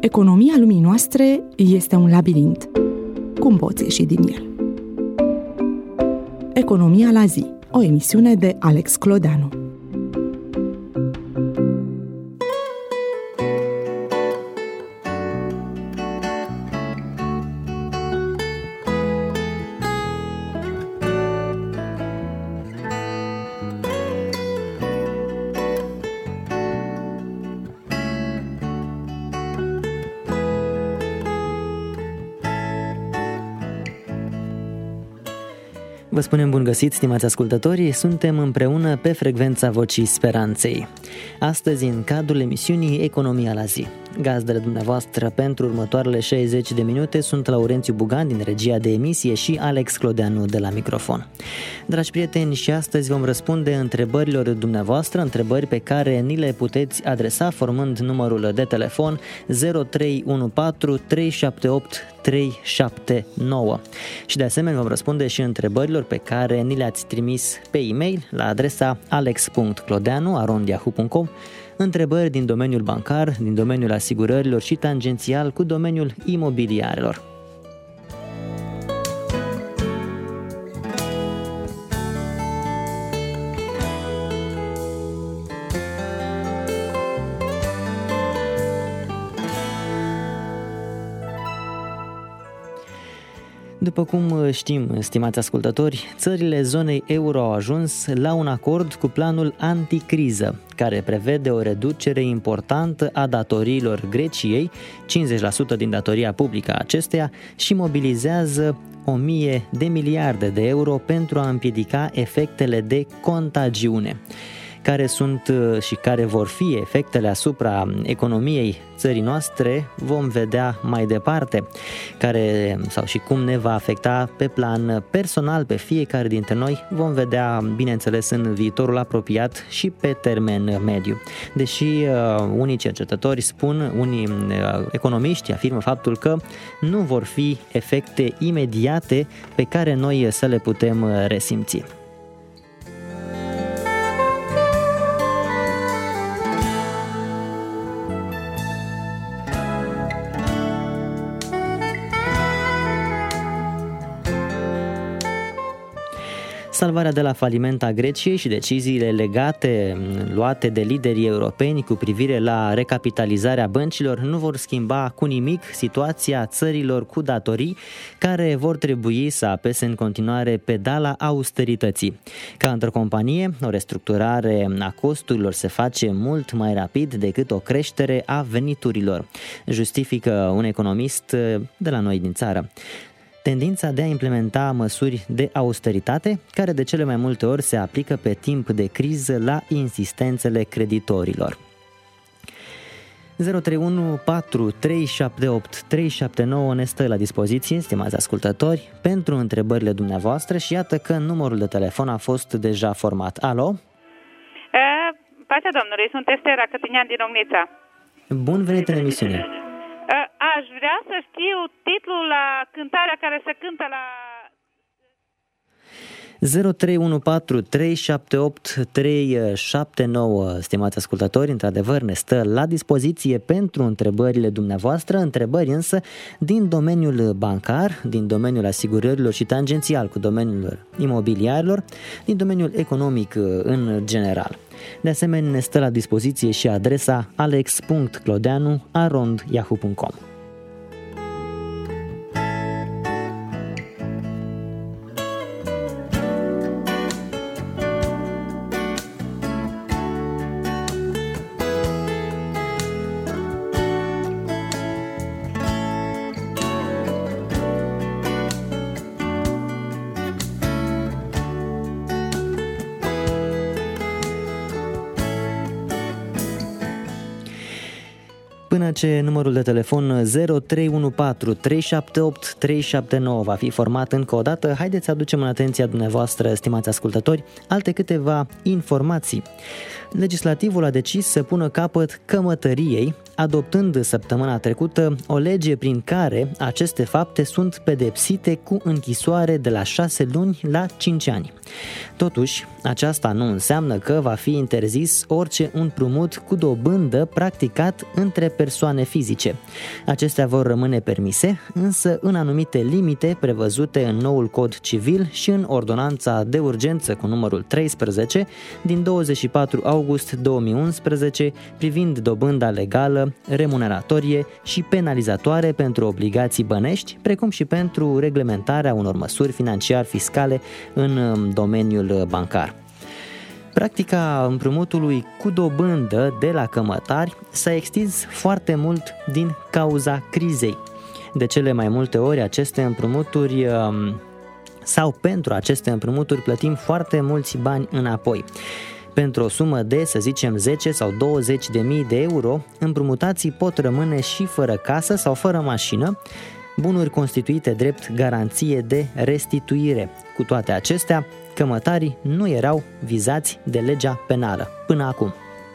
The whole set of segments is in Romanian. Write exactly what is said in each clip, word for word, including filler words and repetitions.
Economia lumii noastre este un labirint. Cum poți ieși din el? Economia la zi, o emisiune de Alex Clodeanu. Vă spunem bun găsit, stimați ascultători, suntem împreună pe frecvența Vocii Speranței. Astăzi, în cadrul emisiunii Economia la zi. Gazdele dumneavoastră pentru următoarele șaizeci de minute sunt Laurențiu Bugan din regia de emisie și Alex Clodeanu de la microfon. Dragi prieteni, și astăzi vom răspunde întrebărilor dumneavoastră, întrebări pe care ni le puteți adresa formând numărul de telefon zero trei unu patru trei șapte opt trei șapte nouă. Și de asemenea vom răspunde și întrebărilor pe care ni le-ați trimis pe e-mail la adresa alex punct clodeanu arond yahoo punct com, întrebări din domeniul bancar, din domeniul asigurărilor și tangențial cu domeniul imobiliarelor. După cum știm, stimați ascultători, țările zonei euro au ajuns la un acord cu planul anticriză, care prevede o reducere importantă a datoriilor Greciei, cincizeci la sută din datoria publică a acesteia, și mobilizează o mie de miliarde de euro pentru a împiedica efectele de contagiune. Care sunt și care vor fi efectele asupra economiei țării noastre, vom vedea mai departe, care sau și cum ne va afecta pe plan personal pe fiecare dintre noi, vom vedea, bineînțeles, în viitorul apropiat și pe termen mediu. Deși uh, unii cercetători spun, unii uh, economiști afirmă faptul că nu vor fi efecte imediate pe care noi să le putem resimți. Salvarea de la faliment a Greciei și deciziile legate luate de liderii europeni cu privire la recapitalizarea băncilor nu vor schimba cu nimic situația țărilor cu datorii, care vor trebui să apese în continuare pedala austerității. Ca într-o companie, o restructurare a costurilor se face mult mai rapid decât o creștere a veniturilor, justifică un economist de la noi din țară. Tendința de a implementa măsuri de austeritate, care de cele mai multe ori se aplică pe timp de criză la insistențele creditorilor. zero trei unu patru trei șapte opt trei șapte nouă ne stă la dispoziție, stimați ascultători, pentru întrebările dumneavoastră și iată că numărul de telefon a fost deja format. Alo? E, pacea Domnului, sunt Estera Cătinean din Ognița. Bun venit în emisiune! Aș vrea să știu titlul la cântarea care se cântă la... zero trei unu patru trei șapte opt trei șapte nouă, stimați ascultători, într-adevăr ne stă la dispoziție pentru întrebările dumneavoastră, întrebări însă din domeniul bancar, din domeniul asigurărilor și tangențial cu domeniul imobiliarilor, din domeniul economic în general. De asemenea, ne stă la dispoziție și adresa alex punct clodeanu arond yahoo punct com. Până ce numărul de telefon zero trei unu patru trei șapte opt trei șapte nouă va fi format încă o dată, haideți să aducem în atenția dumneavoastră, stimați ascultători, alte câteva informații. Legislativul a decis să pună capăt cămătăriei, adoptând săptămâna trecută o lege prin care aceste fapte sunt pedepsite cu închisoare de la șase luni la cinci ani. Totuși, aceasta nu înseamnă că va fi interzis orice împrumut cu dobândă practicat între persoane fizice. Acestea vor rămâne permise, însă în anumite limite prevăzute în noul cod civil și în ordonanța de urgență cu numărul treisprezece din douăzeci și patru august două mii unsprezece privind dobânda legală, remuneratorie și penalizatoare pentru obligații bănești, precum și pentru reglementarea unor măsuri financiar-fiscale în domeniul bancar. Practica împrumutului cu dobândă de la cămătari s-a extins foarte mult din cauza crizei. De cele mai multe ori aceste împrumuturi sau pentru aceste împrumuturi plătim foarte mulți bani înapoi. Pentru o sumă de, să zicem, zece sau douăzeci de mii de euro, împrumutații pot rămâne și fără casă sau fără mașină, bunuri constituite drept garanție de restituire. Cu toate acestea, cămătarii nu erau vizați de legea penală până acum.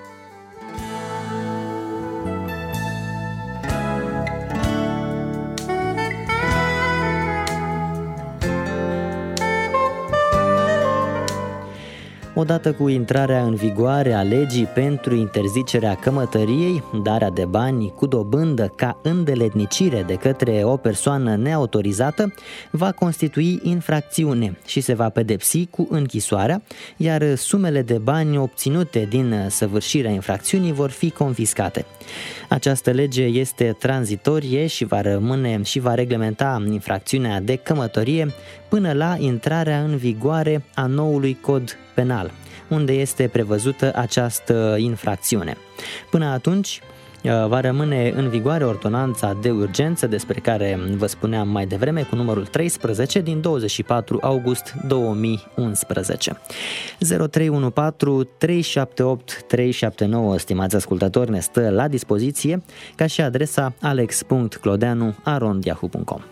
Odată cu intrarea în vigoare a legii pentru interzicerea cămătăriei, darea de bani cu dobândă ca îndeletnicire de către o persoană neautorizată va constitui infracțiune și se va pedepsi cu închisoarea, iar sumele de bani obținute din săvârșirea infracțiunii vor fi confiscate. Această lege este tranzitorie și va rămâne și va reglementa infracțiunea de cămătărie până la intrarea în vigoare a noului cod penal, unde este prevăzută această infracțiune. Până atunci, va rămâne în vigoare ordonanța de urgență despre care vă spuneam mai devreme cu numărul treisprezece din douăzeci și patru august două mii unsprezece. zero trei unu patru trei șapte opt trei șapte nouă, stimați ascultători, ne stă la dispoziție, ca și adresa alex punct clodeanu arond yahoo punct com.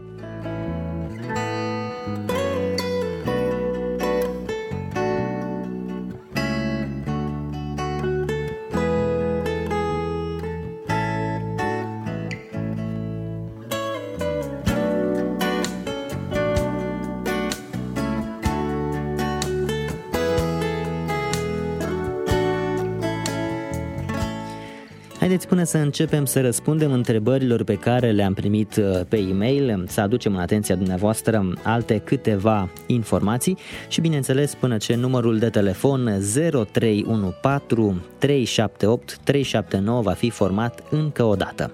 Haideți până să începem să răspundem întrebărilor pe care le-am primit pe e-mail, să aducem în atenția dumneavoastră alte câteva informații și, bineînțeles, până ce numărul de telefon zero trei unu patru trei șapte opt trei șapte nouă va fi format încă o dată.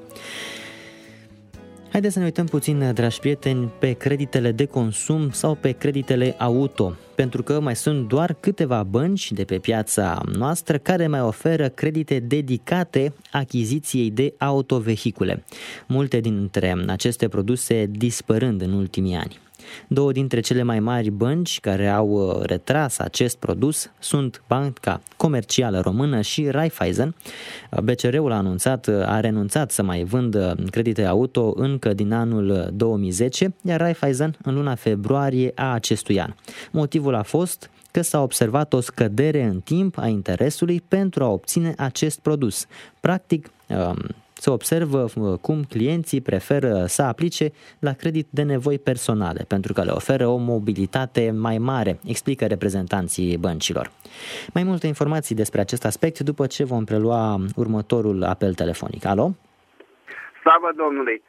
Haideți să ne uităm puțin, dragi prieteni, pe creditele de consum sau pe creditele auto, pentru că mai sunt doar câteva bănci de pe piața noastră care mai oferă credite dedicate achiziției de autovehicule, multe dintre aceste produse dispărând în ultimii ani. Două dintre cele mai mari bănci care au retras acest produs sunt Banca Comercială Română și Raiffeisen. B C R-ul a anunțat, a renunțat să mai vândă credite auto încă din anul două mii zece, iar Raiffeisen în luna februarie a acestui an. Motivul a fost că s-a observat o scădere în timp a interesului pentru a obține acest produs. Practic, se observă cum clienții preferă să aplice la credit de nevoi personale, pentru că le oferă o mobilitate mai mare, explică reprezentanții băncilor. Mai multe informații despre acest aspect după ce vom prelua următorul apel telefonic. Alo? Slavă Domnului!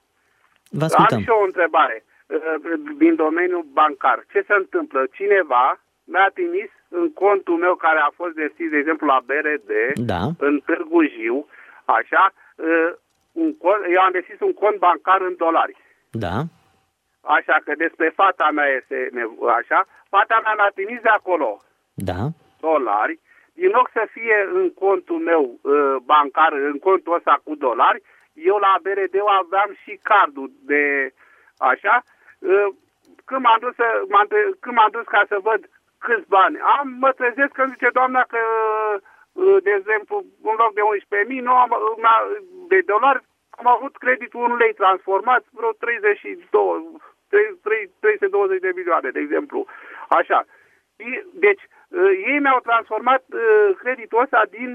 Vă ascultăm. Am și o întrebare din domeniul bancar. Ce se întâmplă? Cineva mi-a trimis în contul meu care a fost deschis, de exemplu, la B R D, da, în Târgu Jiu, așa, un cont, eu am deschis un cont bancar în dolari. Da. Așa că despre fata mea este așa. Fata mea mi-a trimis de acolo, da, dolari. Din loc să fie în contul meu bancar, în contul ăsta cu dolari, eu la B R D aveam și cardul de așa. Când m-am dus, să, m-am, când m-am dus ca să văd câți bani am, mă trezesc că zice doamna că, de exemplu, în loc de unsprezece mii de dolari, am avut creditul un lei transformat, vreo treizeci și doi, trei sute douăzeci de milioane, de exemplu. Așa. Deci, ei mi-au transformat creditul ăsta din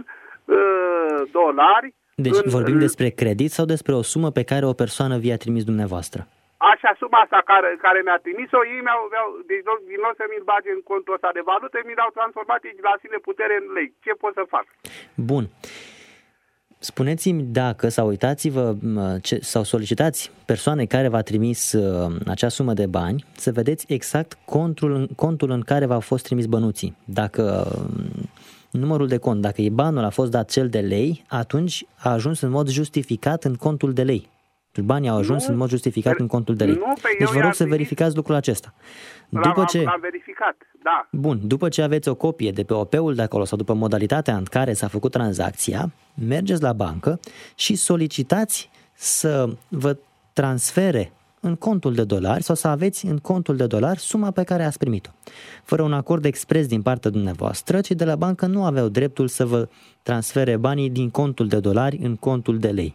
dolari. Deci în, vorbim despre credit sau despre o sumă pe care o persoană vi-a trimis dumneavoastră? Așa, suma asta care, care mi-a trimis-o, ei mi-au, mi-au deci, din loc să mi-l bage în contul ăsta de valute, mi l-au transformat la sine putere în lei. Ce pot să fac? Bun. Spuneți-mi dacă, sau uitați-vă ce, sau solicitați persoanei care v-a trimis uh, acea sumă de bani să vedeți exact contul, contul în care v-au fost trimis bănuții. Dacă uh, numărul de cont, dacă e banul a fost dat cel de lei, atunci a ajuns în mod justificat în contul de lei. Banii au ajuns nu, în mod justificat în contul de lei. Nu, deci vă rog să verificați lucrul acesta. După ce, l-am verificat, da. Bun, după ce aveți o copie de pe O P-ul de acolo sau după modalitatea în care s-a făcut tranzacția, mergeți la bancă și solicitați să vă transfere în contul de dolari sau să aveți în contul de dolari suma pe care ați primit-o. Fără un acord expres din partea dumneavoastră, cei de la bancă nu aveau dreptul să vă transfere banii din contul de dolari în contul de lei.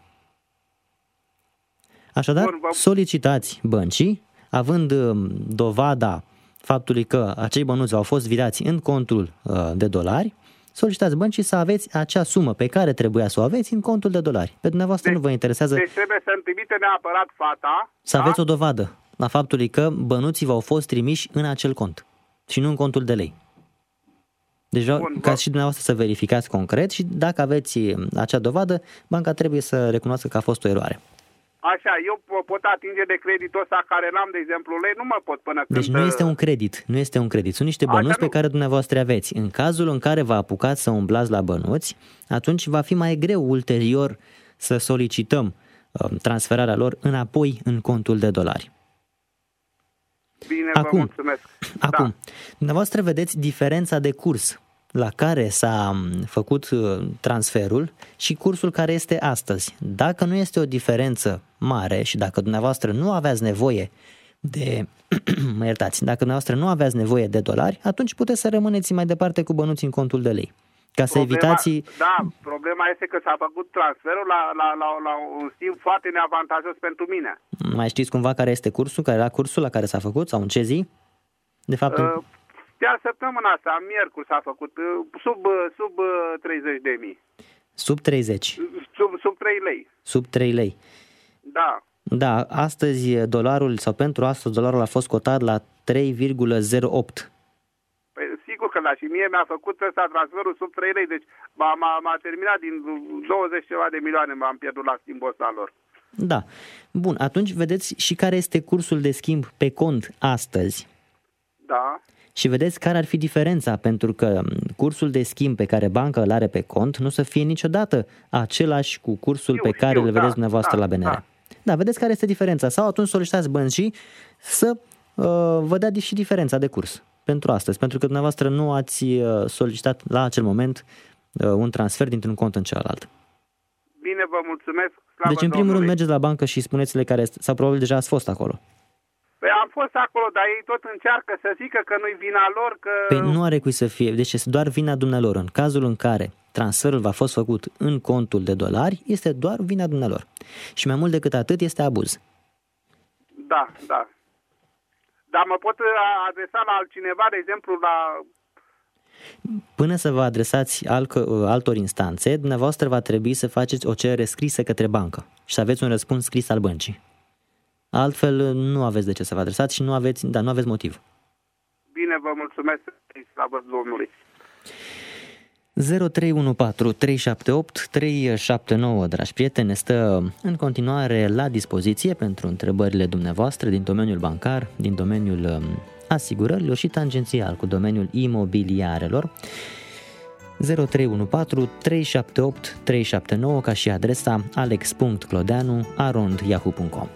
Așadar, solicitați băncii, având dovada faptului că acei bănuți au fost virați în contul de dolari, solicitați băncii să aveți acea sumă pe care trebuia să o aveți în contul de dolari. Pe dumneavoastră deci, nu vă interesează... Deci trebuie să-mi trimite neapărat fata... Să da? aveți o dovadă a faptului că bănuții v-au fost trimiși în acel cont și nu în contul de lei. Deci vreau Bun, ca vă... și dumneavoastră să verificați concret și dacă aveți acea dovadă, banca trebuie să recunoască că a fost o eroare. Așa, eu pot atinge de creditul ăsta care l-am, de exemplu, lei, nu mă pot până când... Deci nu este un credit, nu este un credit, sunt niște bănuți pe care dumneavoastră aveți. În cazul în care vă apucați să umblați la bănuți, atunci va fi mai greu ulterior să solicităm uh, transferarea lor înapoi în contul de dolari. Bine, acum, vă mulțumesc. Acum, da. Dumneavoastră vedeți diferența de curs la care s-a făcut transferul și cursul care este astăzi. Dacă nu este o diferență mare și dacă dumneavoastră nu aveați nevoie de, mă iertați, dacă dumneavoastră nu aveați nevoie de dolari, atunci puteți să rămâneți mai departe cu bănuți în contul de lei. Ca să problema, evitați... Da, problema este că s-a făcut transferul la, la, la, la un timp foarte neavantajos pentru mine. Mai știți cumva care este cursul, care era cursul la care s-a făcut sau în ce zi? De fapt... Uh, Chiar săptămâna asta, miercuri s-a făcut, sub, sub treizeci de mii. Sub treizeci? Sub, sub trei lei. Sub trei lei. Da. Da, astăzi dolarul, sau pentru astăzi dolarul a fost cotat la trei virgulă zero opt. Păi, sigur că da, și mie mi-a făcut ăsta transferul sub trei lei, deci m-a, m-a, m-a terminat din douăzeci ceva de milioane, m-am pierdut la schimbul ăsta lor. Da. Bun, atunci vedeți și care este cursul de schimb pe cont astăzi. Da. Și vedeți care ar fi diferența, pentru că cursul de schimb pe care banca îl are pe cont nu să fie niciodată același cu cursul știu, pe care știu, îl vedeți da, dumneavoastră da, la B N R. Da. da, vedeți care este diferența. Sau atunci solicitați băncii să uh, vă dea și diferența de curs pentru astăzi, pentru că dumneavoastră nu ați solicitat la acel moment uh, un transfer dintr-un cont în celălalt. Bine, vă mulțumesc. Slavă deci în primul Domnului. rând mergeți la bancă și spuneți-le care este, sau probabil deja ați fost acolo. Păi am fost acolo, dar ei tot încearcă să zică că nu-i vina lor, că... Păi nu are cui să fie, deci este doar vina dumnealor. În cazul în care transferul v-a fost făcut în contul de dolari, este doar vina dumnealor. Și mai mult decât atât este abuz. Da, da. Dar mă pot adresa la altcineva, de exemplu, la... Până să vă adresați altor instanțe, dumneavoastră va trebui să faceți o cerere scrisă către bancă și să aveți un răspuns scris al băncii. Altfel nu aveți de ce să vă adresați și nu aveți, da, nu aveți motiv. Bine, vă mulțumesc, slavă Domnului. zero trei unu patru trei șapte opt trei șapte nouă, dragi prieteni, ne stă în continuare la dispoziție pentru întrebările dumneavoastră din domeniul bancar, din domeniul asigurărilor și tangențial cu domeniul imobiliarelor. zero trei unu patru trei șapte opt trei șapte nouă ca și adresa alex punct clodeanu arond yahoo punct com.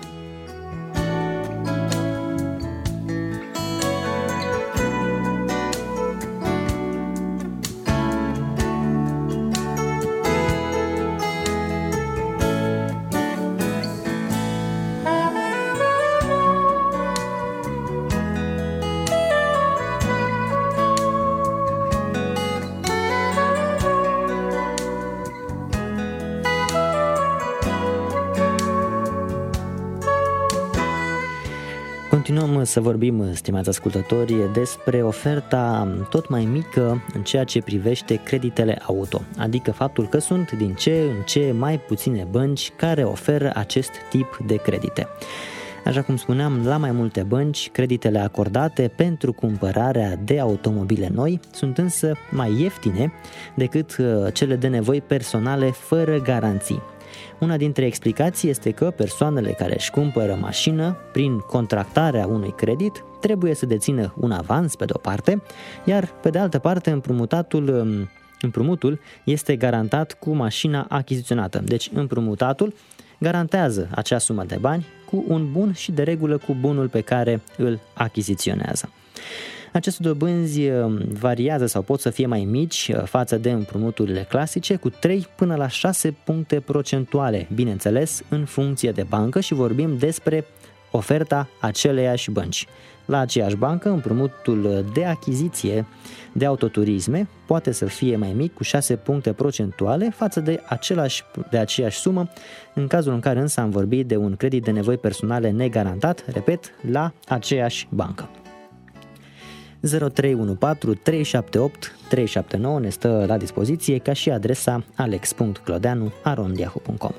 Continuăm să vorbim, stimați ascultători, despre oferta tot mai mică în ceea ce privește creditele auto, adică faptul că sunt din ce în ce mai puține bănci care oferă acest tip de credite. Așa cum spuneam, la mai multe bănci, creditele acordate pentru cumpărarea de automobile noi sunt însă mai ieftine decât cele de nevoi personale fără garanții. Una dintre explicații este că persoanele care își cumpără mașină prin contractarea unui credit trebuie să dețină un avans pe de-o parte, iar pe de altă parte împrumutatul, împrumutul este garantat cu mașina achiziționată. Deci împrumutatul garantează acea sumă de bani cu un bun și de regulă cu bunul pe care îl achiziționează. Aceste dobânzi variază sau pot să fie mai mici față de împrumuturile clasice cu trei până la șase puncte procentuale, bineînțeles în funcție de bancă, și vorbim despre oferta aceleiași bănci. La aceeași bancă, împrumutul de achiziție de autoturisme poate să fie mai mic cu șase puncte procentuale față de, același, de aceeași sumă, în cazul în care însă am vorbit de un credit de nevoi personale negarantat, repet, la aceeași bancă. zero trei unu patru trei șapte opt trei șapte nouă ne stă la dispoziție, ca și adresa alex punct clodeanu arond yahoo punct com.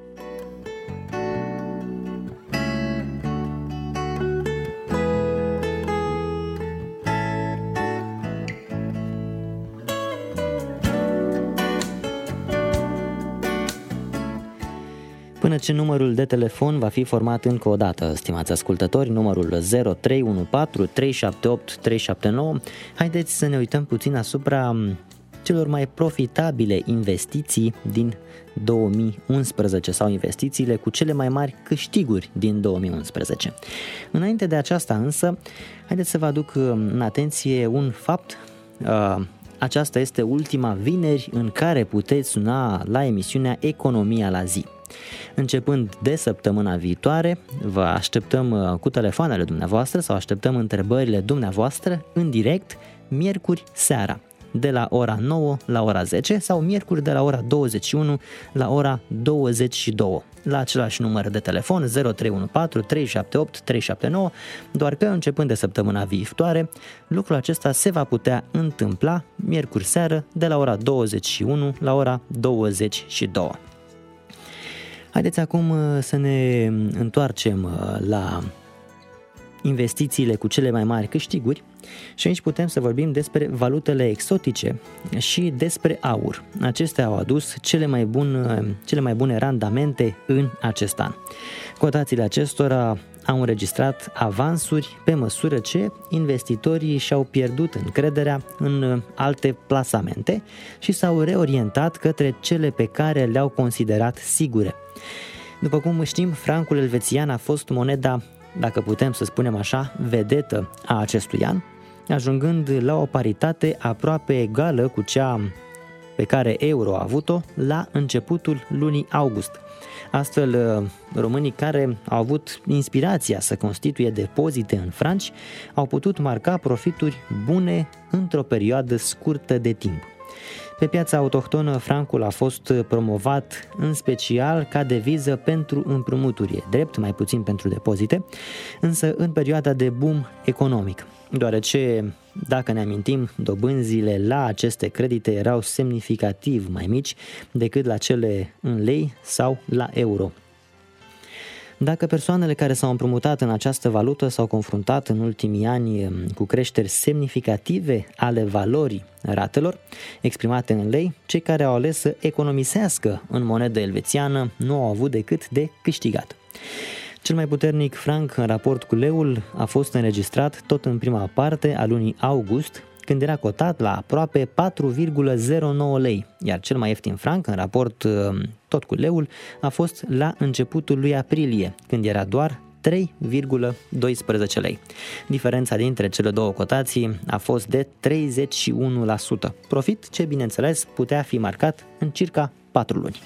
Până ce numărul de telefon va fi format încă o dată, stimați ascultători, numărul zero trei unu patru trei șapte opt trei șapte nouă, haideți să ne uităm puțin asupra celor mai profitabile investiții din două mii unsprezece sau investițiile cu cele mai mari câștiguri din două mii unsprezece. Înainte de aceasta însă, haideți să vă aduc în atenție un fapt. Aceasta este ultima vineri în care puteți suna la emisiunea Economia la zi. Începând de săptămâna viitoare, vă așteptăm cu telefoanele dumneavoastră sau așteptăm întrebările dumneavoastră în direct, miercuri seara, de la ora nouă la ora zece sau miercuri de la ora douăzeci și unu la ora douăzeci și două, la același număr de telefon zero trei unu patru trei șapte opt trei șapte nouă, doar că începând de săptămâna viitoare, lucrul acesta se va putea întâmpla miercuri seară de la ora douăzeci și unu la ora douăzeci și două. Haideți acum să ne întoarcem la investițiile cu cele mai mari câștiguri și aici putem să vorbim despre valutele exotice și despre aur. Acestea au adus cele mai bune, cele mai bune randamente în acest an. Cotațiile acestora au înregistrat avansuri pe măsură ce investitorii și-au pierdut încrederea în alte plasamente și s-au reorientat către cele pe care le-au considerat sigure. După cum știm, francul elvețian a fost moneda, dacă putem să spunem așa, vedetă a acestui an, ajungând la o paritate aproape egală cu cea pe care euro a avut-o la începutul lunii august. Astfel, românii care au avut inspirația să constituie depozite în franci au putut marca profituri bune într-o perioadă scurtă de timp. Pe piața autohtonă, francul a fost promovat în special ca deviză pentru împrumuturi, e drept, mai puțin pentru depozite, însă în perioada de boom economic, deoarece, dacă ne amintim, dobânzile la aceste credite erau semnificativ mai mici decât la cele în lei sau la euro. Dacă persoanele care s-au împrumutat în această valută s-au confruntat în ultimii ani cu creșteri semnificative ale valorii ratelor exprimate în lei, cei care au ales să economisească în monedă elvețiană nu au avut decât de câștigat. Cel mai puternic franc în raport cu leul a fost înregistrat tot în prima parte a lunii august, când era cotat la aproape patru virgulă zero nouă lei, iar cel mai ieftin franc în raport tot cu leul a fost la începutul lui aprilie, când era doar trei virgulă doisprezece lei. Diferența dintre cele două cotații a fost de treizeci și unu la sută, profit ce, bineînțeles, putea fi marcat în circa patru luni.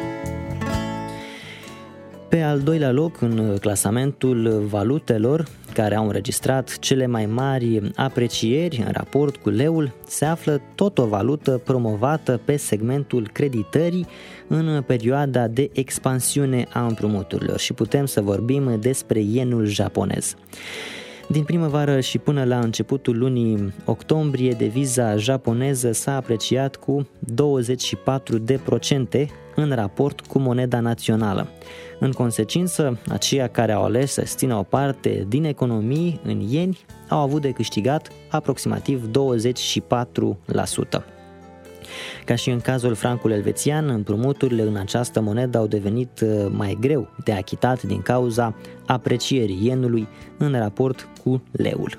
Pe al doilea loc în clasamentul valutelor care au înregistrat cele mai mari aprecieri în raport cu leul, se află tot o valută promovată pe segmentul creditării în perioada de expansiune a împrumuturilor și putem să vorbim despre yenul japonez. Din primăvară și până la începutul lunii octombrie, deviza japoneză s-a apreciat cu douăzeci și patru de procente în raport cu moneda națională. În consecință, aceia care au ales să țină o parte din economii în ieni au avut de câștigat aproximativ douăzeci și patru la sută. Ca și în cazul francului elvețian, împrumuturile în această monedă au devenit mai greu de achitat din cauza aprecierii yenului în raport cu leul.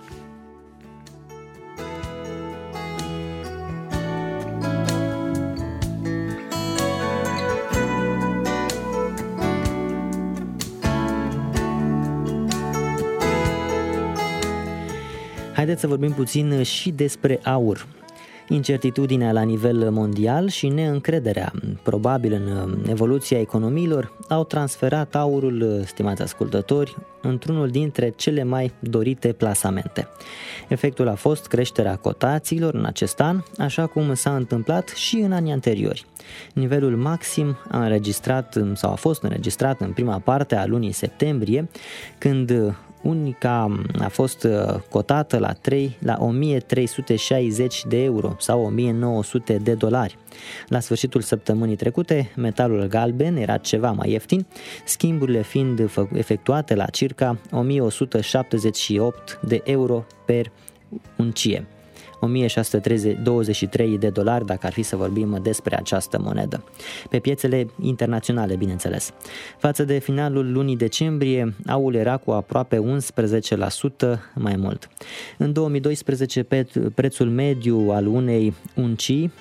Haideți să vorbim puțin și despre aur. Incertitudinea la nivel mondial și neîncrederea, probabil în evoluția economiilor, au transferat aurul, stimați ascultători, într-unul dintre cele mai dorite plasamente. Efectul a fost creșterea cotațiilor în acest an, așa cum s-a întâmplat și în anii anteriori. Nivelul maxim a înregistrat sau a fost înregistrat în prima parte a lunii septembrie, când unica a fost cotată la, trei, la o mie trei sute șaizeci de euro sau o mie nouă sute de dolari. La sfârșitul săptămânii trecute, metalul galben era ceva mai ieftin, schimburile fiind efectuate la circa o mie o sută șaptezeci și opt de euro per uncie. o mie șase sute douăzeci și trei de dolari dacă ar fi să vorbim despre această monedă. Pe piețele internaționale, bineînțeles. Față de finalul lunii decembrie, aurul era cu aproape unsprezece la sută mai mult. În două mii doisprezece, prețul mediu al unei uncii,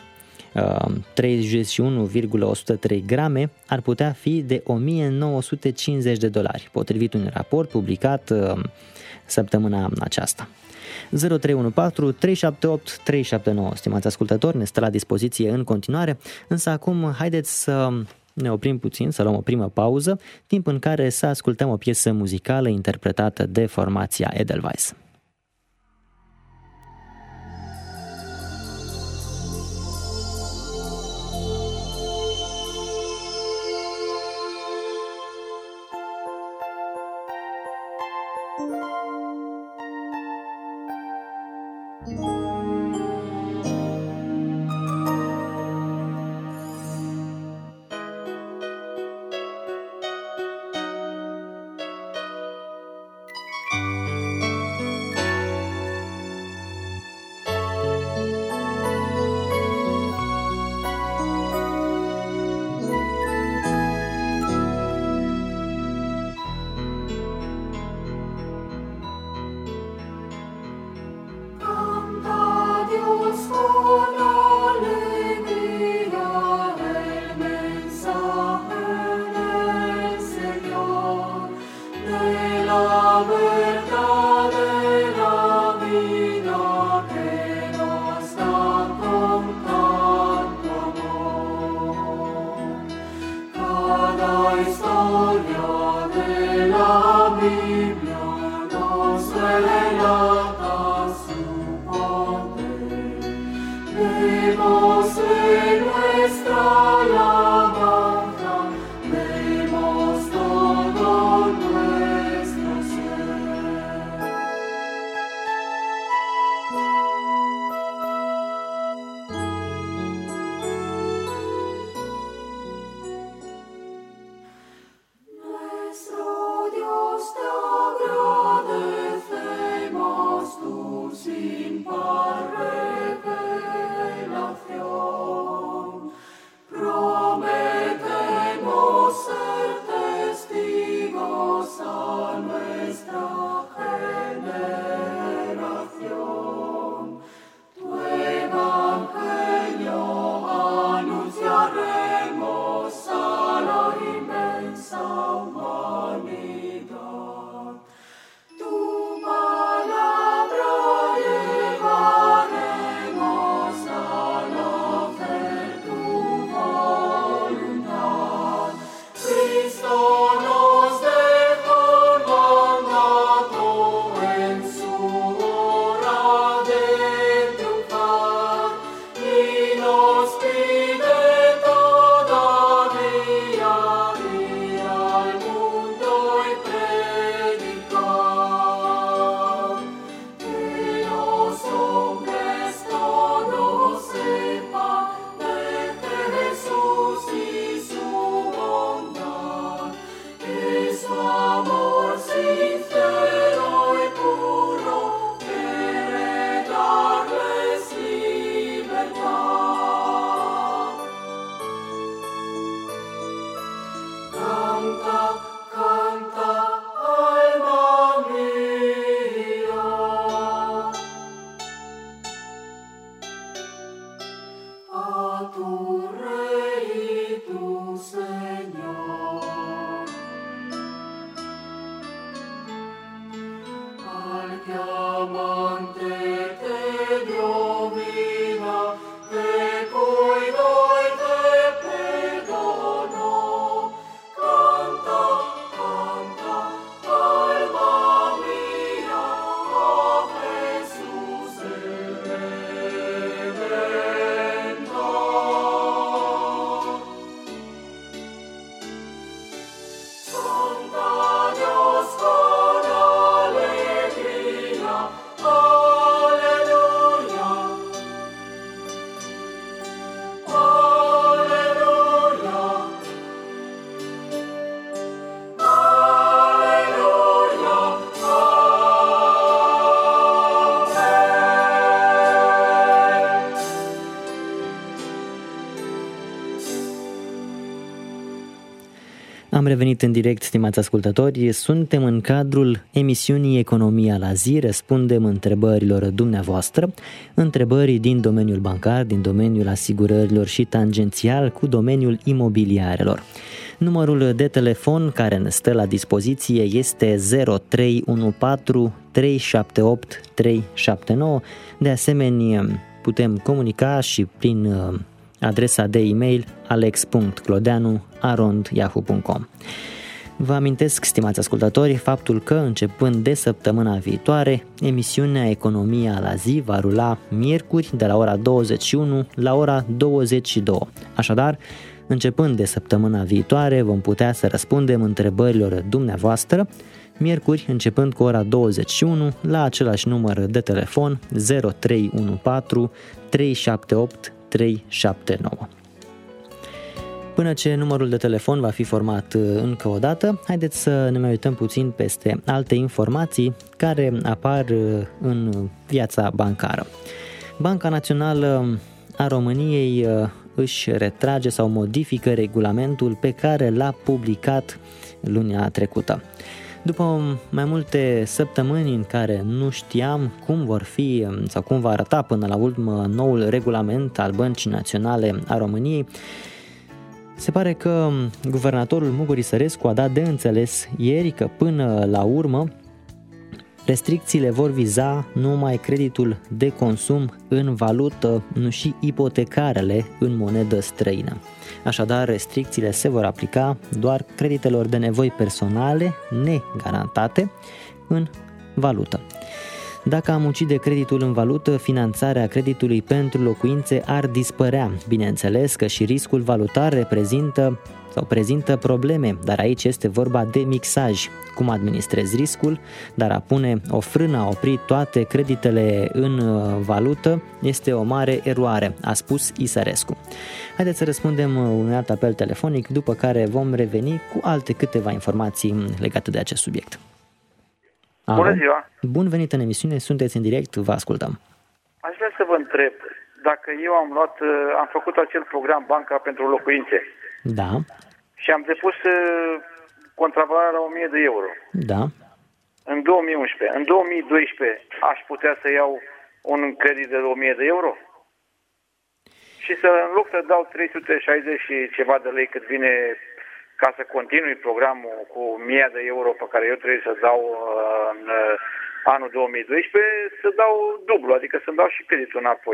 treizeci și unu virgulă o sută trei grame, ar putea fi de o mie nouă sute cincizeci de dolari, potrivit unui raport publicat săptămâna aceasta. zero trei unu patru trei șapte opt trei șapte nouă, stimați ascultători, ne stă la dispoziție în continuare, însă acum haideți să ne oprim puțin, să luăm o primă pauză, timp în care să ascultăm o piesă muzicală interpretată de formația Edelweiss. Sin par revelación. Am revenit în direct, stimați ascultători. Suntem în cadrul emisiunii Economia la zi. Răspundem întrebărilor dumneavoastră, întrebări din domeniul bancar, din domeniul asigurărilor și tangențial cu domeniul imobiliarelor. Numărul de telefon care ne stă la dispoziție este zero trei unu patru trei șapte opt trei șapte nouă. De asemenea, putem comunica și prin adresa de e-mail alex punct clodeanu arond yahoo punct com. Vă amintesc, stimați ascultători, faptul că începând de săptămâna viitoare, emisiunea Economia la zi va rula miercuri de la ora douăzeci și unu la ora douăzeci și două. Așadar, începând de săptămâna viitoare, vom putea să răspundem întrebărilor dumneavoastră, miercuri începând cu ora douăzeci și unu la același număr de telefon zero trei unu patru trei șapte opt trei șapte nouă. Până ce numărul de telefon va fi format încă o dată, haideți să ne mai uităm puțin peste alte informații care apar în viața bancară. Banca Națională a României își retrage sau modifică regulamentul pe care l-a publicat luna trecută. După mai multe săptămâni în care nu știam cum vor fi sau cum va arăta până la urmă noul regulament al Băncii Naționale a României, se pare că guvernatorul Mugur Sărescu a dat de înțeles ieri că până la urmă restricțiile vor viza numai creditul de consum în valută, nu și ipotecarele în monedă străină. Așadar, restricțiile se vor aplica doar creditelor de nevoi personale negarantate în valută. Dacă am ucide creditul în valută, finanțarea creditului pentru locuințe ar dispărea. Bineînțeles că și riscul valutar reprezintă sau prezintă probleme, dar aici este vorba de mixaj. Cum administrezi riscul, dar a pune o frână, a opri toate creditele în valută este o mare eroare, a spus Isărescu. Haideți să răspundem unui alt apel telefonic, după care vom reveni cu alte câteva informații legate de acest subiect. Bună Alo. ziua! Bun venit în emisiune, sunteți în direct, vă ascultăm. Aș vrea să vă întreb, dacă eu am luat, am făcut acel program Banca pentru Locuințe. Da. Și am depus contravalarea la o mie de euro. Da. În două mii unsprezece. În două mii doisprezece aș putea să iau un credit de o mie de euro? Și să, în loc să dau trei sute șaizeci și ceva de lei cât vine ca să continui programul cu o mie de euro pe care eu trebuie să dau în anul două mii doisprezece, să dau dublu, adică să dau și creditul înapoi.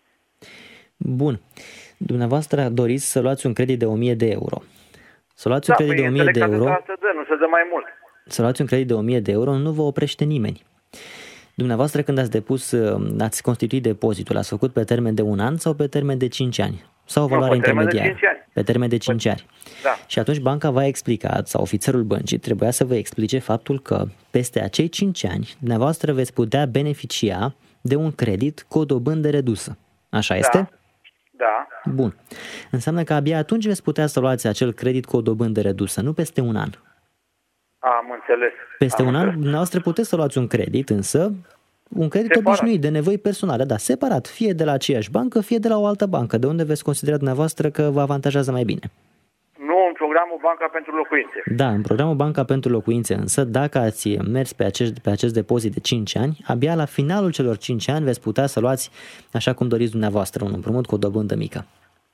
Bun. Dumneavoastră doriți să luați un credit de o mie de euro. Să luați da, un credit păi de o mie de euro. Să dă, nu să dă mai mult. Să luați un credit de o mie de euro nu vă oprește nimeni. Dumneavoastră când ați depus, ați constituit depozitul, ați făcut pe termen de un an sau pe termen de cinci ani? Sau o valoare intermediară? Pe termen de cinci ani. Da. Și atunci banca v-a explicat, sau ofițerul băncii trebuia să vă explice faptul că peste acei cinci ani dumneavoastră veți putea beneficia de un credit cu o dobândă redusă. Așa da. este? Da. Bun. Înseamnă că abia atunci veți putea să luați acel credit cu o dobândă redusă, nu peste un an. Am înțeles. Peste Am un înțeles. an, dumneavoastră puteți să luați un credit, însă un credit separat. Obișnuit, de nevoi personale, da, separat, fie de la aceeași bancă, fie de la o altă bancă, de unde veți considera dumneavoastră că vă avantajează mai bine. Nu în programul Banca pentru Locuințe. Da, în programul Banca pentru Locuințe, însă, dacă ați mers pe acest, pe acest depozit de cinci ani, abia la finalul celor cinci ani veți putea să luați, așa cum doriți dumneavoastră, un împrumut cu o dobândă mică.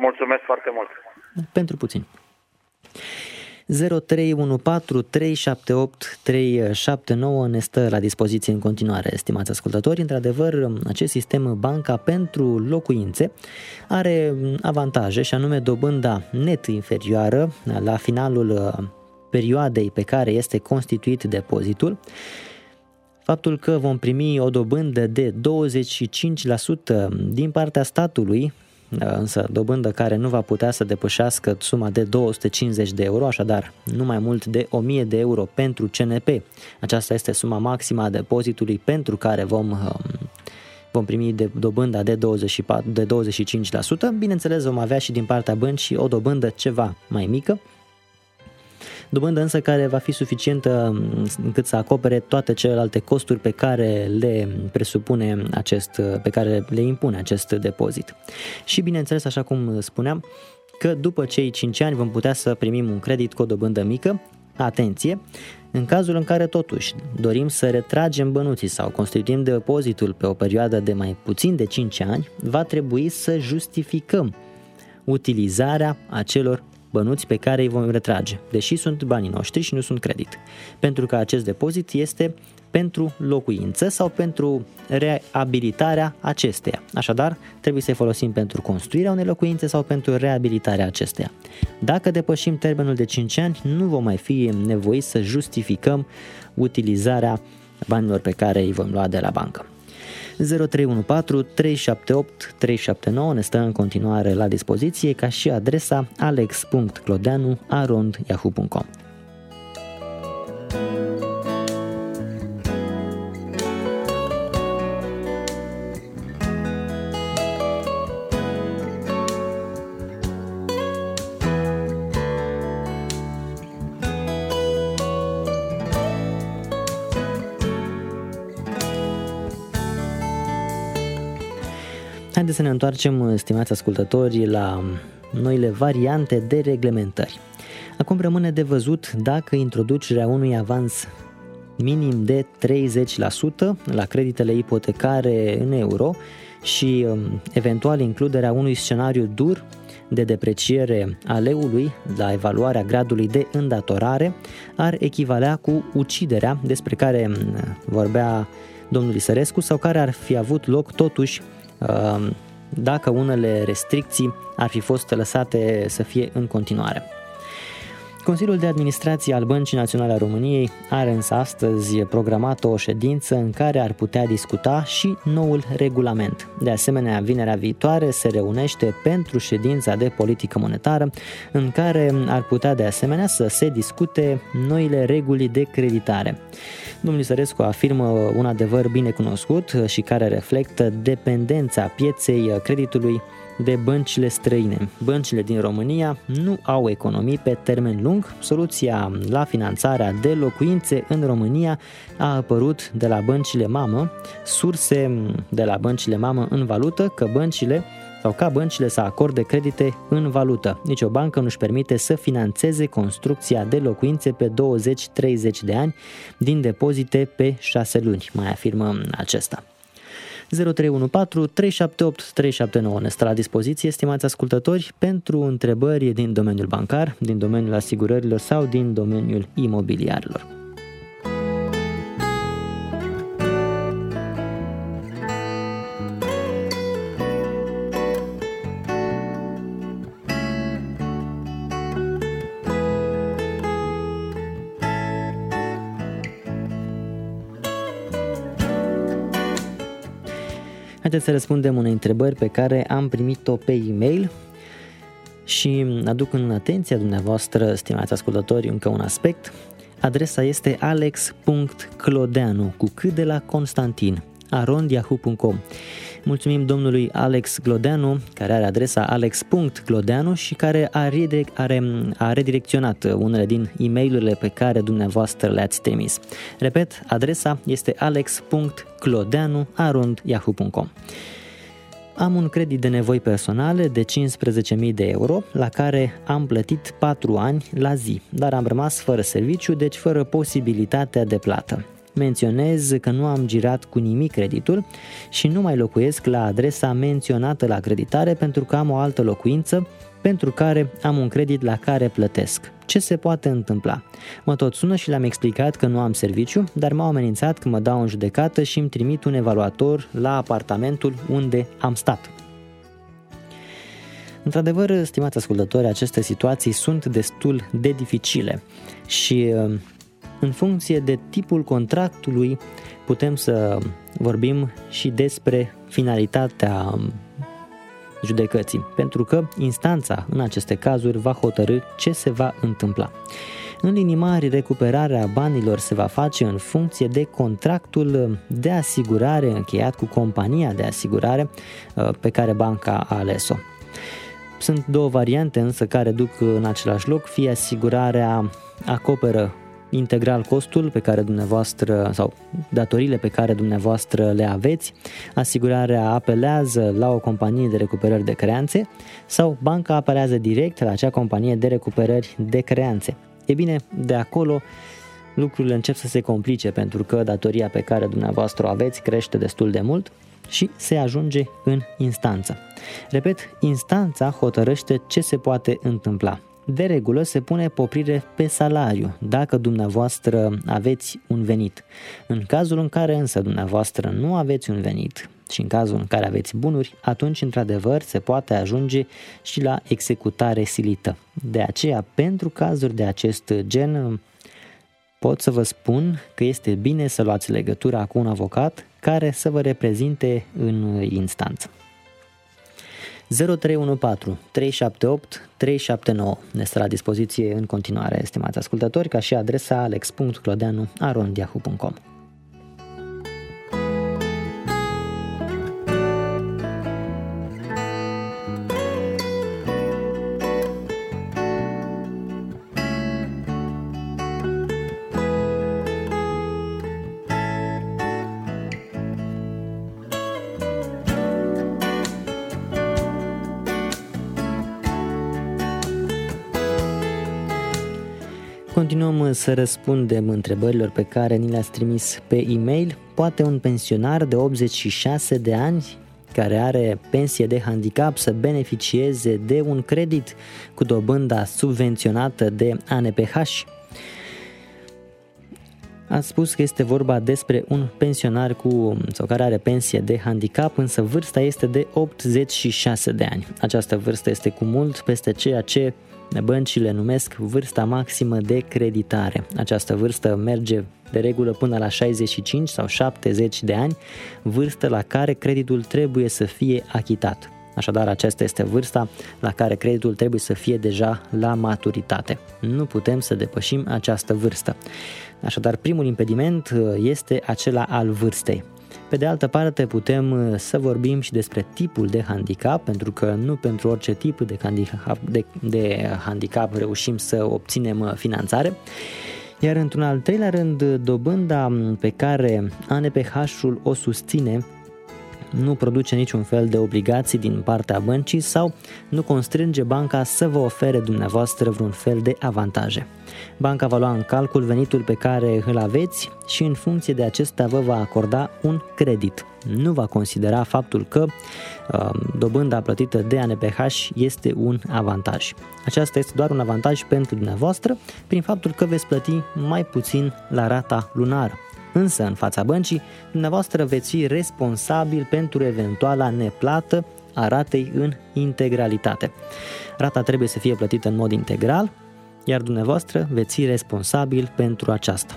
Mulțumesc foarte mult. Pentru puțin. zero trei unu patru trei șapte opt trei șapte nouă ne stă la dispoziție în continuare, stimați ascultători. Într-adevăr, acest sistem Banca pentru locuințe are avantaje, și anume dobânda net inferioară la finalul perioadei pe care este constituit depozitul, faptul că vom primi o dobândă de douăzeci și cinci la sută din partea statului, însă dobândă care nu va putea să depășească suma de două sute cincizeci de euro, așadar nu mai mult de o mie de euro pentru C N P. Aceasta este suma maximă a depozitului pentru care vom, vom primi de dobânda de, douăzeci și patru, de douăzeci și cinci la sută. Bineînțeles, vom avea și din partea băncii o dobândă ceva mai mică, dobândă însă care va fi suficientă încât să acopere toate celelalte costuri pe care le presupune acest, pe care le impune acest depozit. Și bineînțeles, așa cum spuneam, că după cei cinci ani vom putea să primim un credit cu o dobândă mică. Atenție, în cazul în care totuși dorim să retragem bănuții sau constituim depozitul pe o perioadă de mai puțin de cinci ani, va trebui să justificăm utilizarea acelor bănuți pe care îi vom retrage, deși sunt banii noștri și nu sunt credit, pentru că acest depozit este pentru locuință sau pentru reabilitarea acesteia. Așadar, trebuie să-i folosim pentru construirea unei locuințe sau pentru reabilitarea acesteia. Dacă depășim termenul de cinci ani, nu vom mai fi nevoiți să justificăm utilizarea banilor pe care îi vom lua de la bancă. zero trei unu patru trei șapte opt trei șapte nouă ne stă în continuare la dispoziție, ca și adresa alex punct clodeanu arond yahoo punct com. Haideți să ne întoarcem, stimați ascultători, la noile variante de reglementări. Acum rămâne de văzut dacă introducerea unui avans minim de treizeci la sută la creditele ipotecare în euro și eventual includerea unui scenariu dur de depreciere a leului la evaluarea gradului de îndatorare ar echivalea cu uciderea despre care vorbea domnul Isărescu, sau care ar fi avut loc totuși dacă unele restricții ar fi fost lăsate să fie în continuare. Consiliul de Administrație al Băncii Naționale a României are însă astăzi programată o ședință în care ar putea discuta și noul regulament. De asemenea, vinerea viitoare se reunește pentru ședința de politică monetară, în care ar putea de asemenea să se discute noile reguli de creditare. Domnul Isărescu afirmă un adevăr bine cunoscut și care reflectă dependența pieței creditului de băncile străine. Băncile din România nu au economii pe termen lung. Soluția la finanțarea de locuințe în România a apărut de la băncile mamă, surse de la băncile mamă în valută, că băncile sau ca băncile să acorde credite în valută. Nici o bancă nu-și permite să finanțeze construcția de locuințe pe douăzeci treizeci de ani din depozite pe șase luni, mai afirmă acesta. zero trei unu patru trei șapte opt trei șapte nouă ne stă la dispoziție, stimați ascultători, pentru întrebări din domeniul bancar, din domeniul asigurărilor sau din domeniul imobiliarilor. Haideți să răspundem unei întrebări pe care am primit-o pe e-mail și aduc în atenția dumneavoastră, stimați ascultători, încă un aspect. Adresa este alex punct clodeanu cu C de la Constantin, arond yahoo punct com. Mulțumim domnului Alex Glodeanu, care are adresa alex punct clodeanu și care a, redirec- are, a redirecționat unele din e-mailurile pe care dumneavoastră le-ați trimis. Repet, adresa este alex punct clodeanu arond yahoo punct com. Am un credit de nevoi personale de cincisprezece mii de euro, la care am plătit patru ani la zi, dar am rămas fără serviciu, deci fără posibilitatea de plată. menționez că nu am girat cu nimic creditul și nu mai locuiesc la adresa menționată la creditare pentru că am o altă locuință pentru care am un credit la care plătesc. Ce se poate întâmpla? Mă tot sună și le-am explicat că nu am serviciu, dar m-au amenințat că mă dau în judecată și îmi trimit un evaluator la apartamentul unde am stat. Într-adevăr, stimați ascultători, aceste situații sunt destul de dificile și în funcție de tipul contractului putem să vorbim și despre finalitatea judecății, pentru că instanța în aceste cazuri va hotărî ce se va întâmpla. În linii mari, recuperarea banilor se va face în funcție de contractul de asigurare încheiat cu compania de asigurare pe care banca a ales-o. Sunt două variante însă care duc în același loc, fie asigurarea acoperă integral costul pe care dumneavoastră sau datoriile pe care dumneavoastră le aveți, asigurarea apelează la o companie de recuperări de creanțe sau banca apelează direct la acea companie de recuperări de creanțe. E bine, de acolo lucrurile încep să se complice pentru că datoria pe care dumneavoastră o aveți crește destul de mult și se ajunge în instanță. Repet, instanța hotărăște ce se poate întâmpla. De regulă se pune poprire pe salariu dacă dumneavoastră aveți un venit. În cazul în care însă dumneavoastră nu aveți un venit și în cazul în care aveți bunuri, atunci într-adevăr se poate ajunge și la executare silită. De aceea, pentru cazuri de acest gen, pot să vă spun că este bine să luați legătura cu un avocat care să vă reprezinte în instanță. zero trei unu patru trei șapte opt trei șapte nouă ne stă la dispoziție în continuare, estimați ascultători, ca și adresa alex punct clodeanu arond yahoo punct com. Continuăm să răspundem întrebărilor pe care ni le-ați trimis pe e-mail. Poate un pensionar de optzeci și șase de ani care are pensie de handicap să beneficieze de un credit cu dobânda subvenționată de A N P H? Ați spus că este vorba despre un pensionar cu, sau care are pensie de handicap, însă vârsta este de optzeci și șase de ani. Această vârstă este cu mult peste ceea ce băncile numesc vârsta maximă de creditare. Această vârstă merge de regulă până la șaizeci și cinci sau șaptezeci de ani, vârstă la care creditul trebuie să fie achitat. Așadar, aceasta este vârsta la care creditul trebuie să fie deja la maturitate. Nu putem să depășim această vârstă. Așadar, primul impediment este acela al vârstei. Pe de altă parte, putem să vorbim și despre tipul de handicap, pentru că nu pentru orice tip de handicap, de, de handicap reușim să obținem finanțare. Iar într-un al treilea rând, dobânda pe care A N P H-ul o susține nu produce niciun fel de obligații din partea băncii sau nu constrânge banca să vă ofere dumneavoastră vreun fel de avantaje. Banca va lua în calcul venitul pe care îl aveți și în funcție de acesta vă va acorda un credit. Nu va considera faptul că uh, dobânda plătită de A N P H este un avantaj. Aceasta este doar un avantaj pentru dumneavoastră prin faptul că veți plăti mai puțin la rata lunară. Însă, în fața băncii, dumneavoastră veți fi responsabil pentru eventuala neplată a ratei în integralitate. Rata trebuie să fie plătită în mod integral, iar dumneavoastră veți fi responsabil pentru aceasta.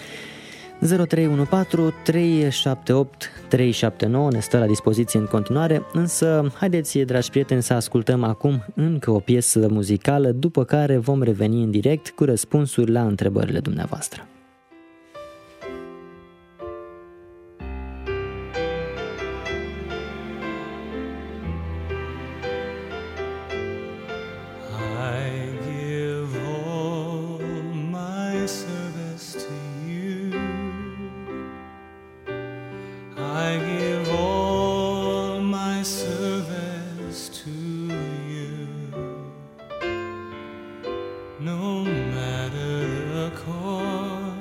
zero trei unu patru trei șapte opt trei șapte nouă ne stă la dispoziție în continuare, însă haideți, dragi prieteni, să ascultăm acum încă o piesă muzicală, după care vom reveni în direct cu răspunsuri la întrebările dumneavoastră. No matter the cost.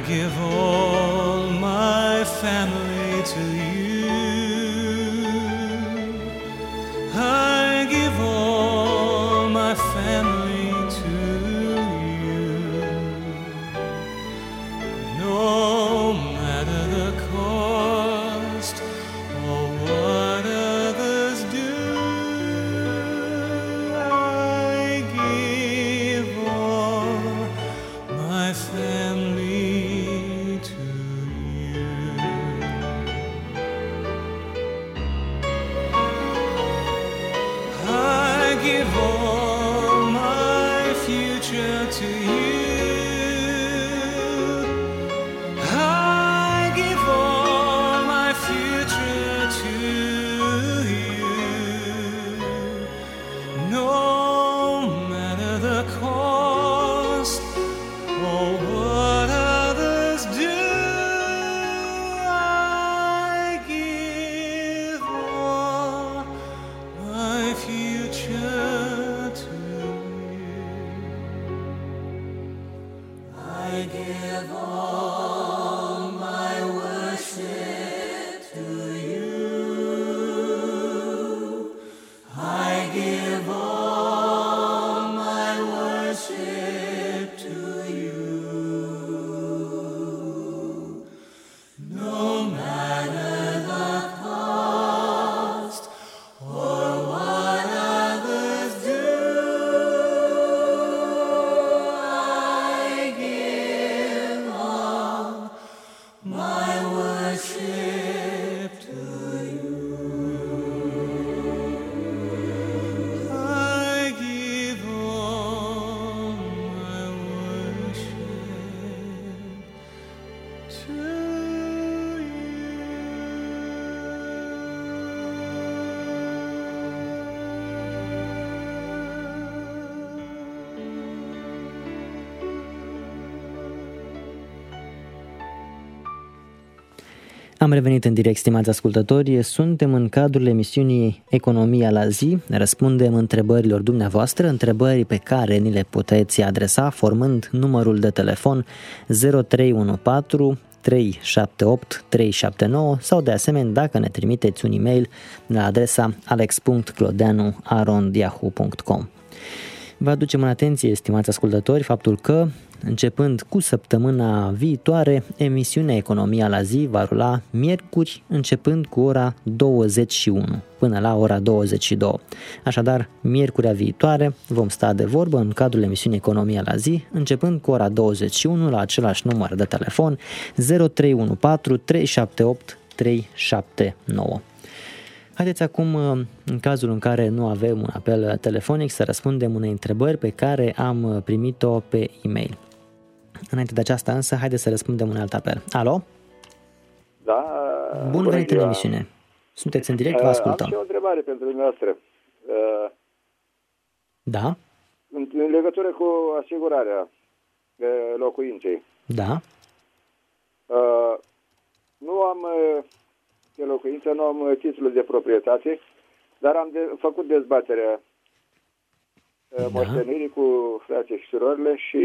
give all my family to you. I give all my family to you. No matter the cost or what others do, I give all my family to you. I give all my future to you. I give all my future to you. No matter the cost or what others do, I give all my future to you. I give all my worship to you. I give all my worship to you. No matter the cost or what others do, I give all my worship to you. I give all my worship to Am revenit în direct, stimați ascultători. Suntem în cadrul emisiunii Economia la zi. Răspundem întrebărilor dumneavoastră, întrebări pe care ni le puteți adresa formând numărul de telefon zero trei unu patru trei șapte opt trei șapte nouă sau de asemenea dacă ne trimiteți un e-mail la adresa alex punct clodeanu arond yahoo punct com. Vă aducem în atenție, stimați ascultători, faptul că, începând cu săptămâna viitoare, emisiunea Economia la zi va rula miercuri, începând cu ora douăzeci și unu până la ora douăzeci și două. Așadar, miercurea viitoare vom sta de vorbă în cadrul emisiunii Economia la zi, începând cu ora douăzeci și unu la același număr de telefon zero trei unu patru trei șapte opt trei șapte nouă. Haideți acum, în cazul în care nu avem un apel telefonic, să răspundem unei întrebări pe care am primit-o pe e-mail. Înainte de aceasta însă, haideți să răspundem un alt apel. Alo? Da. Bun venit în emisiune. Sunteți în direct, vă ascultăm. Am și o întrebare pentru dumneavoastră. Da? În, în legătură cu asigurarea locuinței. Da. Nu am de locuință, nu am titlul de proprietate, dar am de, făcut dezbaterea da. moștenirii cu frații și surorile și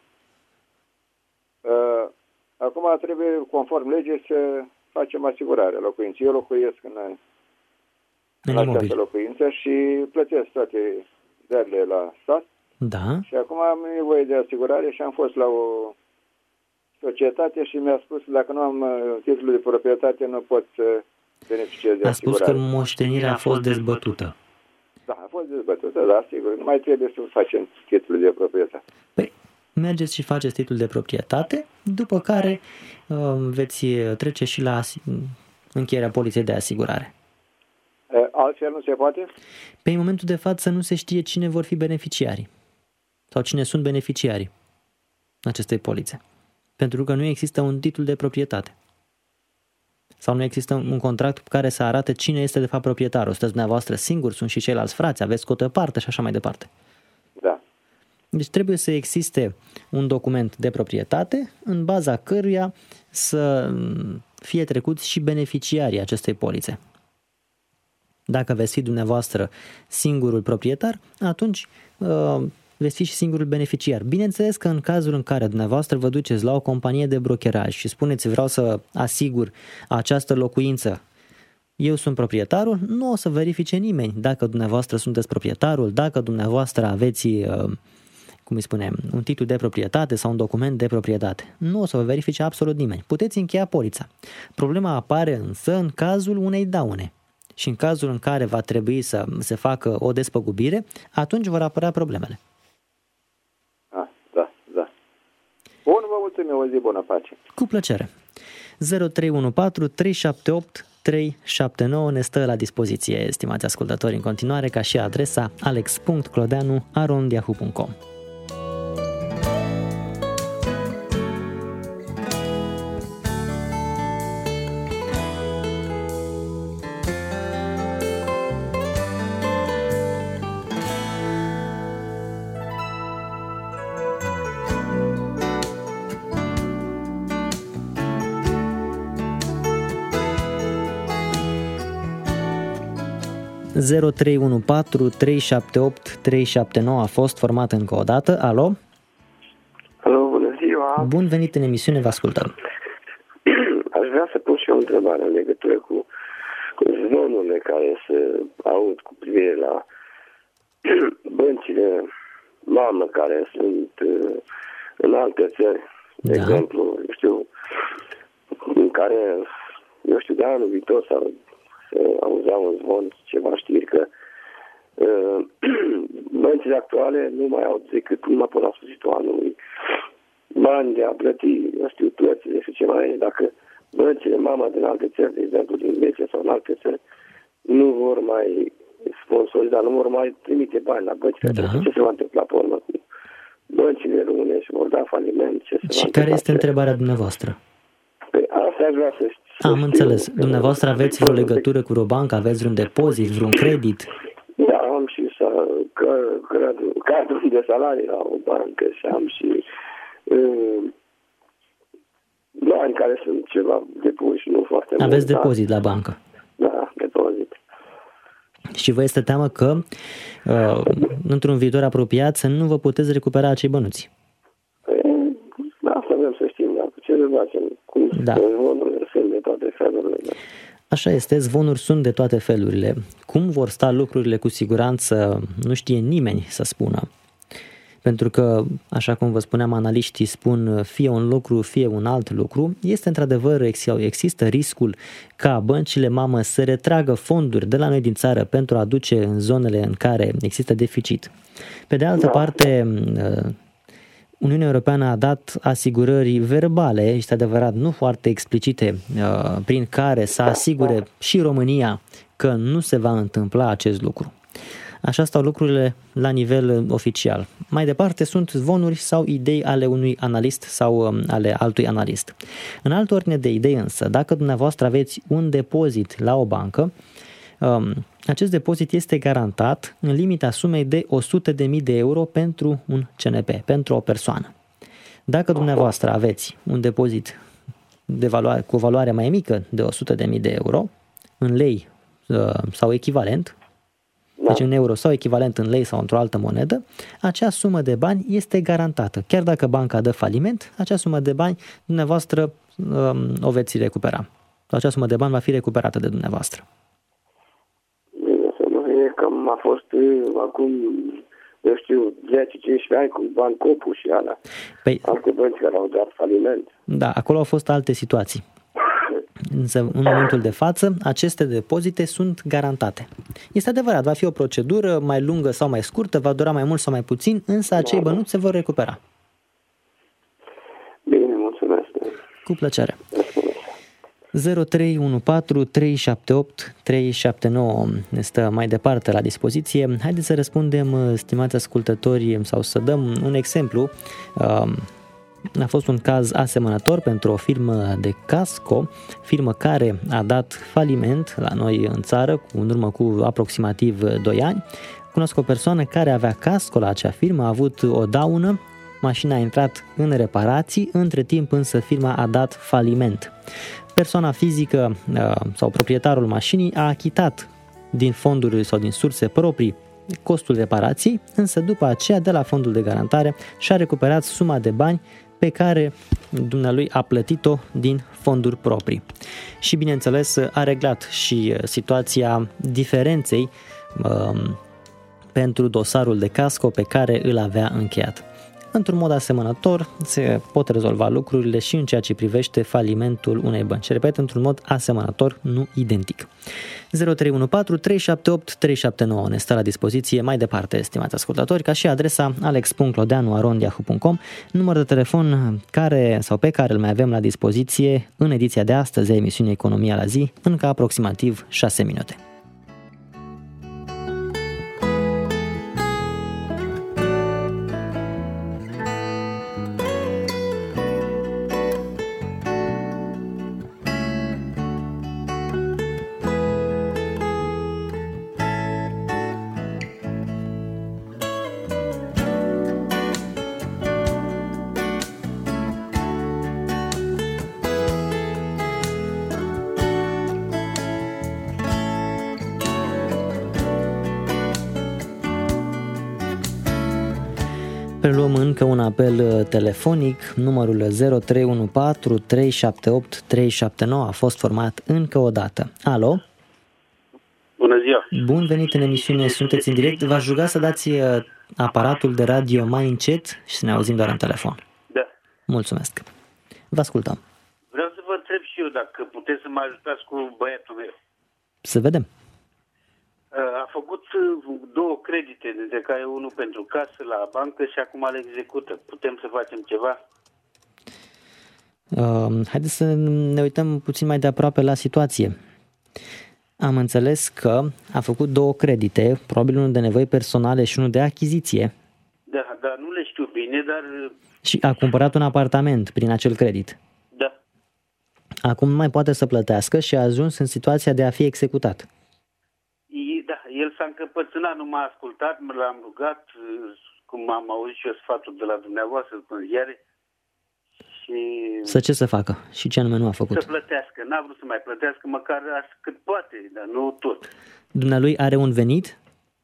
uh, acum trebuie, conform legii, să facem asigurarea locuinței. Eu locuiesc în, în această locuință și plătesc toate dările la stat. Da. Și acum am nevoie de asigurare și am fost la o societate și mi-a spus că dacă nu am titlul de proprietate nu pot să beneficiez de a asigurare. A spus că moștenirea a fost dezbătută. Da, a fost dezbătută, da, sigur. Nu mai trebuie să facem titlul de proprietate. Păi, mergeți și faceți titlul de proprietate, după care uh, veți trece și la încheierea poliței de asigurare. Altfel nu se poate? Pe în momentul de față nu se știe cine vor fi beneficiarii sau cine sunt beneficiarii acestei polițe. Pentru că nu există un titlu de proprietate. Sau nu există un contract care să arate cine este de fapt proprietarul. Sunteți dumneavoastră singuri, sunt și ceilalți frați, aveți cotă parte și așa mai departe. Da. Deci trebuie să existe un document de proprietate în baza căruia să fie trecuți și beneficiarii acestei polițe. Dacă veți fi dumneavoastră singurul proprietar, atunci veți fi și singurul beneficiar. Bineînțeles că în cazul în care dumneavoastră vă duceți la o companie de brokeraj și spuneți vreau să asigur această locuință, eu sunt proprietarul, nu o să verifice nimeni dacă dumneavoastră sunteți proprietarul, dacă dumneavoastră aveți, cum îi spunem, un titlu de proprietate sau un document de proprietate. Nu o să vă verifice absolut nimeni. Puteți încheia polița. Problema apare însă în cazul unei daune. Și în cazul în care va trebui să se facă o despăgubire, atunci vor apărea problemele. Ah, da, da. Bun, vă mulțumim, o zi bună, pace. Cu plăcere. zero trei unu patru trei șapte opt trei șapte nouă ne stă la dispoziție, estimați ascultători, în continuare, ca și adresa alex punct clodeanu arond yahoo punct com. zero trei unu patru trei șapte opt trei șapte nouă a fost format încă o dată. Alo? Alo, bună ziua! Bun venit în emisiune, vă ascultăm. Aș vrea să pun și eu o întrebare în legătură cu, cu zvonurile care se aud cu privire la băncile mamă care sunt în alte țări. De da. exemplu, eu știu, în care, eu știu, de anul viitor sau auzea un zvon, ceva știri că uh, băncile actuale nu mai au decât numai până la sfârșitul anului bani de a plăti, eu știu, plățile și ce mai e. Dacă băncile mama din alte țări, de exemplu din Grecia sau în alte țări, nu vor mai sponsoriza, nu vor mai trimite bani la băncile, da. Ce se va întâmpla pe urmă cu băncile române și vor da faliment? Ce se și care este întrebarea dumneavoastră? Păi asta aș vrea să știu. Am înțeles. Dumneavoastră aveți vreo legătură cu o bancă, aveți vreun depozit, vreun credit? Da, am și cadrul de salarii la o bancă și am și uh, bani care sunt ceva depuși, nu foarte mult. Aveți depozit la bancă? Da, depozit. Și vă este teamă că uh, într-un viitor apropiat să nu vă puteți recupera acei bănuți? Păi, asta vrem să știm, dar ce le facem? Cum da. Zvonurile sunt de toate felurile. Da. Așa este, zvonuri sunt de toate felurile. Cum vor sta lucrurile, cu siguranță nu știe nimeni să spună. Pentru că, așa cum vă spuneam, analiștii spun fie un lucru, fie un alt lucru. Este într-adevăr, există riscul ca băncile mamă să retragă fonduri de la noi din țară pentru a aduce în zonele în care există deficit. Pe de altă da. parte, Uniunea Europeană a dat asigurări verbale, este adevărat, nu foarte explicite, prin care să asigure și România că nu se va întâmpla acest lucru. Așa stau lucrurile la nivel oficial. Mai departe sunt zvonuri sau idei ale unui analist sau ale altui analist. În altă ordine de idei însă, dacă dumneavoastră aveți un depozit la o bancă, acest depozit este garantat în limita sumei de o sută de mii de euro pentru un C N P, pentru o persoană. Dacă dumneavoastră aveți un depozit de valoare, cu o valoare mai mică de o sută de mii de euro, în lei sau echivalent, deci în euro sau echivalent în lei sau într-o altă monedă, acea sumă de bani este garantată. Chiar dacă banca dă faliment, acea sumă de bani dumneavoastră um, o veți recupera. Acea sumă de bani va fi recuperată de dumneavoastră. Bine, să nu fie că a fost acum, eu știu, zece cincisprezece ani cu Bancopul și ala. Păi, alte bănci care au dat faliment. Da, acolo au fost alte situații. Însă, în momentul de față, aceste depozite sunt garantate. Este adevărat, va fi o procedură mai lungă sau mai scurtă, va dura mai mult sau mai puțin, însă acei bănuți se vor recupera. Bine, mulțumesc. Cu plăcere. zero trei unu patru trei șapte opt trei șapte nouă ne stă mai departe la dispoziție. Haideți să răspundem, stimați ascultători, sau să dăm un exemplu. A fost un caz asemănător pentru o firmă de casco, firmă care a dat faliment la noi în țară în urmă cu aproximativ doi ani. Cunosc o persoană care avea casco la acea firmă, a avut o daună, mașina a intrat în reparații, între timp însă firma a dat faliment. Persoana fizică sau proprietarul mașinii a achitat din fonduri sau din surse proprii costul reparației, însă după aceea de la fondul de garantare și-a recuperat suma de bani pe care dumnealui a plătit-o din fonduri proprii. Și bineînțeles a reglat și situația diferenței um, pentru dosarul de casco pe care îl avea încheiat. Într-un mod asemănător se pot rezolva lucrurile și în ceea ce privește falimentul unei bănci. Repet, într-un mod asemănător, nu identic. zero trei unu patru trei șapte opt trei șapte nouă ne stă la dispoziție mai departe, stimați ascultători, ca și adresa alex punct clodeanu arond yahoo punct com, număr de telefon care sau pe care îl mai avem la dispoziție în ediția de astăzi a emisiunii Economia la zi, încă aproximativ șase minute. Preluăm încă un apel telefonic, numărul zero trei unu patru trei șapte opt trei șapte nouă a fost format încă o dată. Alo? Bună ziua! Bun venit în emisiune, sunteți în direct. V-aș ruga să dați aparatul de radio mai încet și să ne auzim doar în telefon. Da. Mulțumesc. Vă ascultăm. Vreau să vă întreb și eu dacă puteți să mă ajutați cu băiatul meu. Să vedem. A făcut două credite, dintre care unul pentru casă la bancă și acum le execută. Putem să facem ceva? Uh, haideți să ne uităm puțin mai de aproape la situație. Am înțeles că a făcut două credite, probabil unul de nevoi personale și unul de achiziție. Da, dar nu le știu bine, dar... Și a cumpărat un apartament prin acel credit. Da. Acum nu mai poate să plătească și a ajuns în situația de a fi executat. Da, el s-a încăpățânat, nu m-a ascultat, l-am rugat, cum am auzit și eu sfatul de la dumneavoastră în ziare. Și... Să ce să facă? Și ce anume nu a făcut? Să plătească, n-a vrut să mai plătească, măcar cât poate, dar nu tot. Dumnealui are un venit?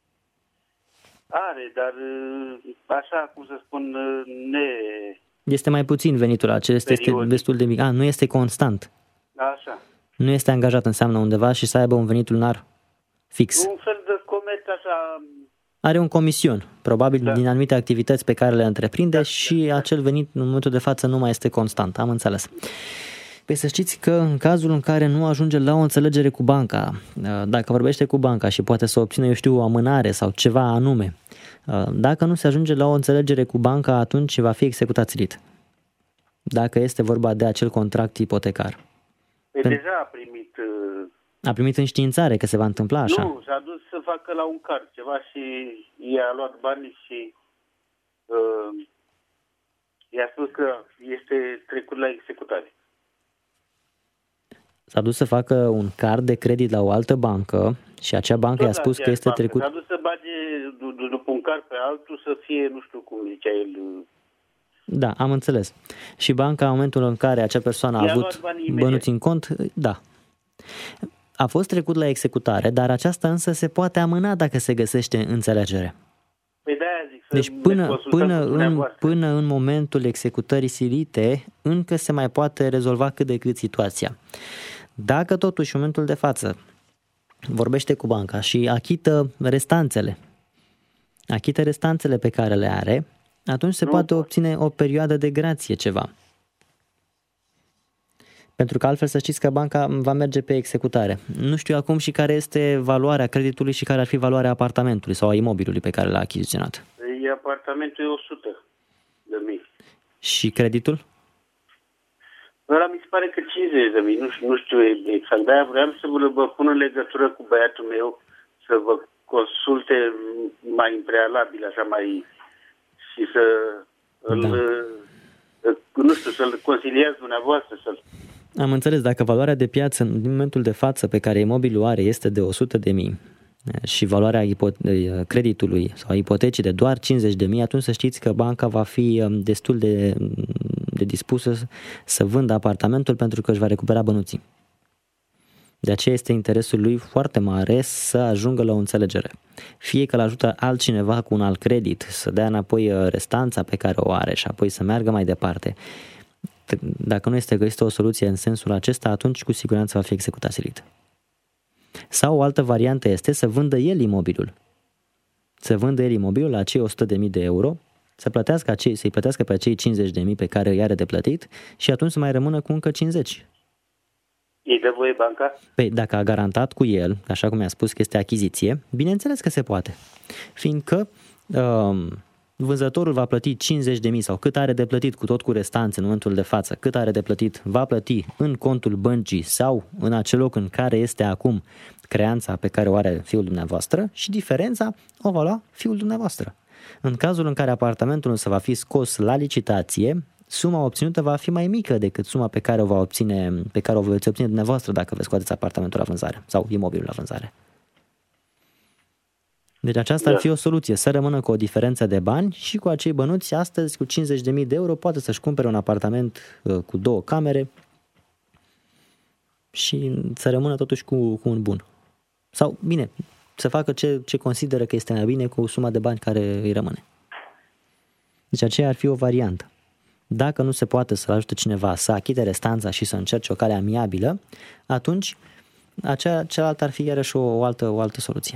Are, dar așa, cum să spun, ne... Este mai puțin venitul acesta, este destul de mic. A, nu este constant. Așa. Nu este angajat, înseamnă undeva și să aibă un venit lunar fix. Un fel de comerț așa... Are un comision, probabil da. din anumite activități pe care le întreprinde da, și da, acel venit în momentul de față nu mai este constant, am înțeles. Păi să știți că în cazul în care nu ajunge la o înțelegere cu banca, dacă vorbește cu banca și poate să obțină, eu știu, o amânare sau ceva anume, dacă nu se ajunge la o înțelegere cu banca, atunci va fi executat silit. Dacă este vorba de acel contract ipotecar. Păi deja a primit... A primit înștiințare că se va întâmpla așa? Nu, s-a dus să facă la un card ceva și i-a luat banii și uh, i-a spus că este trecut la executare. S-a dus să facă un card de credit la o altă bancă și acea bancă Tot i-a spus că este bancă. trecut... S-a dus să bage după un card pe altul să fie, nu știu cum zicea el... Da, am înțeles. Și banca, în momentul în care acea persoană a avut bănuți în cont, da. A fost trecut la executare, dar aceasta însă se poate amâna dacă se găsește înțelegere. Păi de-aia zic, deci până, până, în, până în momentul executării silite, încă se mai poate rezolva cât de cât situația. Dacă totuși în momentul de față vorbește cu banca și achită restanțele, achită restanțele pe care le are, atunci se nu. poate obține o perioadă de grație ceva. Pentru că altfel să știți că banca va merge pe executare. Nu știu acum și care este valoarea creditului și care ar fi valoarea apartamentului sau a imobilului pe care l-a achiziționat. Apartamentul e o sută de mii. Și creditul? Ăla mi se pare că cincizeci de mii, nu știu, nu știu exact. De-aia vreau să vă pun în legătură cu băiatul meu, să vă consulte mai în prealabil, așa mai... și să îl... Da. nu știu, să-l consiliați dumneavoastră, să-l... Am înțeles, dacă valoarea de piață în momentul de față pe care imobilul are este de o sută de mii și valoarea creditului sau ipotecii de doar cincizeci de mii, atunci să știți că banca va fi destul de, de dispusă să vândă apartamentul pentru că își va recupera bănuții. De aceea este interesul lui foarte mare să ajungă la o înțelegere. Fie că îl ajută altcineva cu un alt credit, să dea înapoi restanța pe care o are și apoi să meargă mai departe. Dacă nu este găsită o soluție în sensul acesta, atunci cu siguranță va fi executat silit. Sau o altă variantă este să vândă el imobilul. Să vândă el imobilul la cei o sută de mii de euro, să plătească acei, să-i plătească pe acei cincizeci de mii pe care îi are de plătit și atunci să mai rămână cu încă cincizeci. Îi dă voie banca? Păi dacă a garantat cu el, așa cum mi-a spus că este achiziție, bineînțeles că se poate. Fiindcă uh, vânzătorul va plăti cincizeci de mii sau cât are de plătit cu tot cu restanțe în momentul de față, cât are de plătit, va plăti în contul băncii sau în acel loc în care este acum creanța pe care o are fiul dumneavoastră și diferența o va lua fiul dumneavoastră. În cazul în care apartamentul însă va fi scos la licitație, suma obținută va fi mai mică decât suma pe care o va obține, pe care o veți obține dumneavoastră dacă veți scoateți apartamentul la vânzare sau imobilul la vânzare. Deci aceasta da. ar fi o soluție, să rămână cu o diferență de bani și cu acei bănuți astăzi cu cincizeci de mii de euro poate să-și cumpere un apartament cu două camere și să rămână totuși cu, cu un bun. Sau, bine, să facă ce, ce consideră că este mai bine cu suma de bani care îi rămâne. Deci aceea ar fi o variantă. Dacă nu se poate să-l ajute cineva să achite restanța și să încerce o cale amiabilă, atunci acea, cealaltă ar fi iarăși o, o, altă, o altă soluție.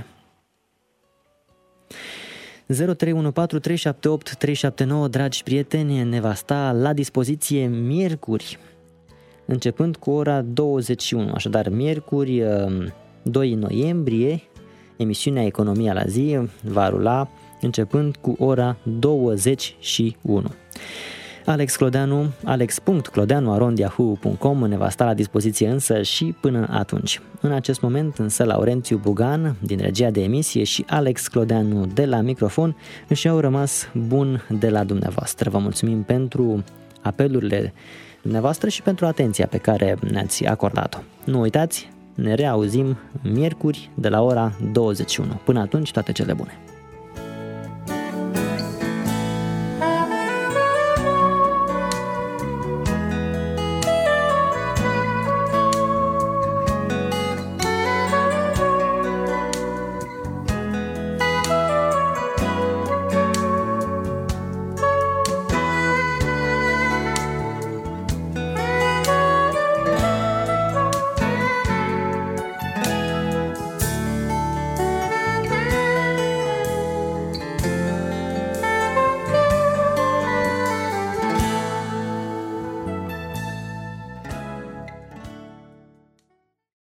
zero trei unu patru trei șapte opt trei șapte nouă, dragi prieteni, ne va sta la dispoziție miercuri, începând cu ora douăzeci și unu, așadar miercuri doi noiembrie, emisiunea Economia la zi va rula începând cu ora douăzeci și unu. Alex Clodeanu, alex punct clodeanu arond yahoo punct com ne va sta la dispoziție însă și până atunci. În acest moment însă Laurențiu Bugan din regia de emisie și Alex Clodeanu de la microfon își au rămas bun de la dumneavoastră. Vă mulțumim pentru apelurile dumneavoastră și pentru atenția pe care ne-ați acordat-o. Nu uitați, ne reauzim miercuri de la ora douăzeci și unu. Până atunci, toate cele bune!